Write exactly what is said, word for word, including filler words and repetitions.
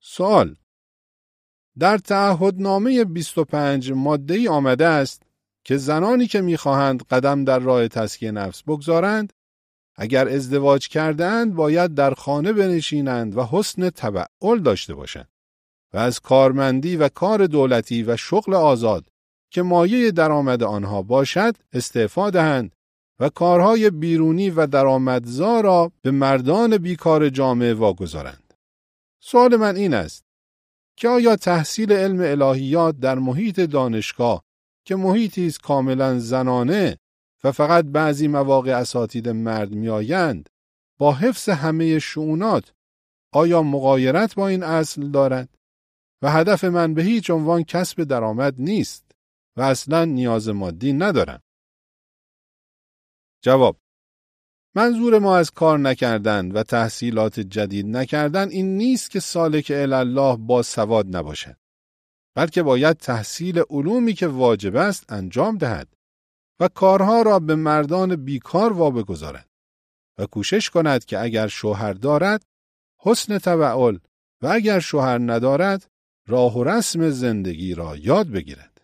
سوال: در تعهدنامه بیست و پنج ماده‌ای آمده است که زنانی که می‌خواهند قدم در راه تزکیه نفس بگذارند، اگر ازدواج کرده‌اند باید در خانه بنشینند و حسن تبعل داشته باشند و از کارمندی و کار دولتی و شغل آزاد که مایه درآمد آنها باشد استعفا دهند و کارهای بیرونی و درآمدزا را به مردان بیکار جامعه واگذارند. سوال من این است که آیا تحصیل علم الهیات در محیط دانشگاه که محیطی است کاملا زنانه و فقط بعضی مواقع اساتید مرد میآیند با حفظ همه شؤونات آیا مغایرت با این اصل دارد؟ و هدف من به هیچ عنوان کسب درآمد نیست و اصلا نیاز مادی ندارم. جواب: منظور ما از کار نکردن و تحصیلات جدید نکردن این نیست که سالک الله با سواد نباشد، بلکه باید تحصیل علومی که واجب است انجام دهد و کارها را به مردان بیکار واگذارد و کوشش کند که اگر شوهر دارد حسن تبعل و اگر شوهر ندارد راه و رسم زندگی را یاد بگیرد.